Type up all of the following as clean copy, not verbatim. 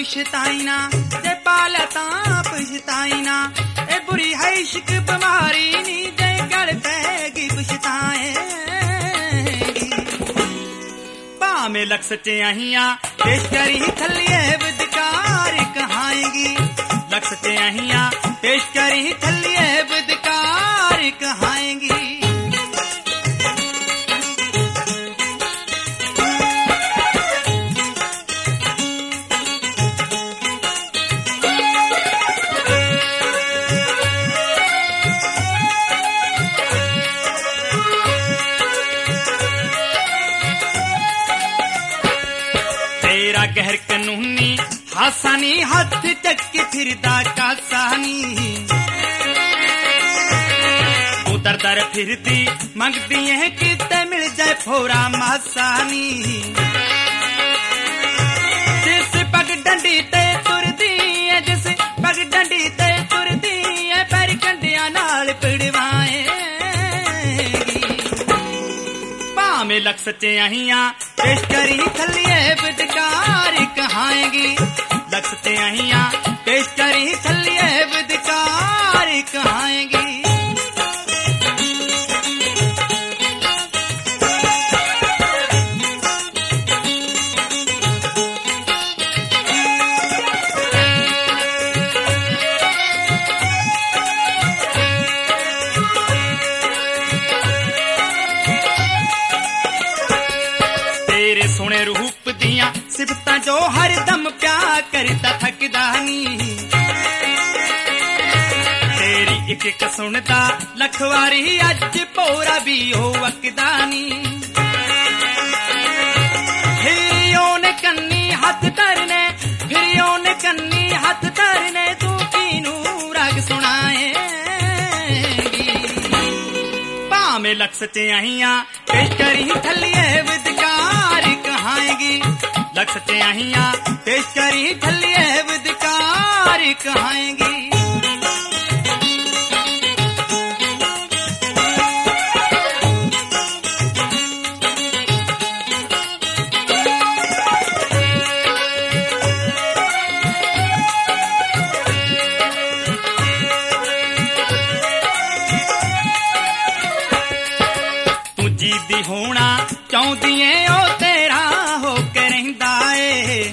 पछताई ना, जे पाला ता पछताई ना। ए बुरी है इश्क बीमारी नी, जे गल पैगी पछताएगी। भाਵੇਂ लख सच्चाइयां पेश करी थल्लिए बदकार कहाएगी। लख सच्चाइयां पेश करी थल्लिए बदकार कहाएगी। गैर कानूनी हासानी हाथ चक्की फिरदा कासानी। उधर दर फिरदी मंगदी है किते मिल जाए फोरा मासानी। जिस पग डंडी ते तुरदी है, जिस पग डंडी ते तुरदी है, पैर कंडिया नाल पिड़वाएगी। भाਵੇਂ लख सच्चाइयां पेश करी थल्लिए बदकार कहाएगी। लख सच्चाइयां पेश करी थल्लिए बदकार कहाएगी। तेरे सोने रूप दियां सिफतां जो हर दम प्या करता थकदा नी। तेरी एक एक सुनदा लख वारी अज भोरा भी हो वकदा नी। फिरियों ने कन्नी हथ धरने, फिरियों ने कन्नी हथ धरने, तू कीनू राग सुनाएगी। भाਵੇਂ लख सच्चाइयां पेश करी थल्लिए बदकार कहाएगी। लख सच्चाइयां पेश करी थल्लिए बदकार कहाएगी। तू जीदी होना चाहती है ओ तेरा हो के रहिंदा ए।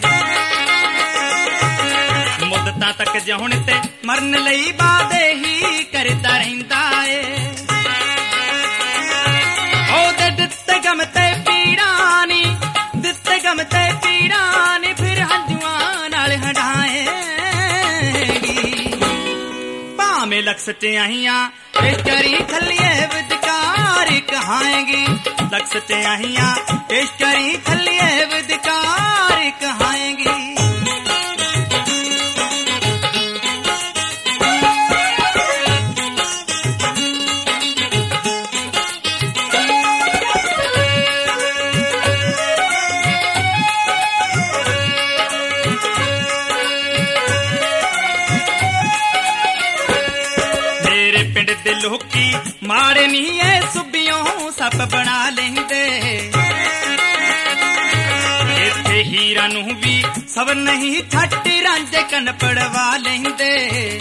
मुद्दतां तक जिउण ते मरन लई वादे ही करदा रहिंदा ए। ओ दे दित्ते गम ते पीड़ां नी, दित्ते गम ते पीड़ां नी, फिर हंजुआं नाल हंडाएगी। भाਵੇਂ लख सच्चाइयां पेश करी थल्लिए बदकार कहाएगी। लख सच्चाइयां पेश करी थल्लिए बदकार कहाएगी। मेरे पिंड दे लोकी मारे नहीं है, सुबियों सप बना लेंदे। इत्थे हीरा नूं भी सब नहीं छाटी रांझे कन पड़वा लेंदे।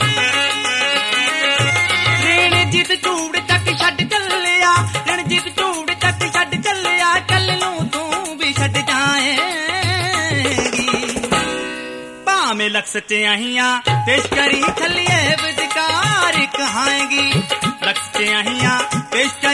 रणजीत चूड़ तक छड्ड चलिया, रणजीत चूड़ तक छड्ड चलिया, कल नूं तू भी छड्ड जाएगी। भाਵੇਂ लख सच्चाइयां पेश करी थल्लिए बदकार कहाएगी। लख सच्चाइयां पेश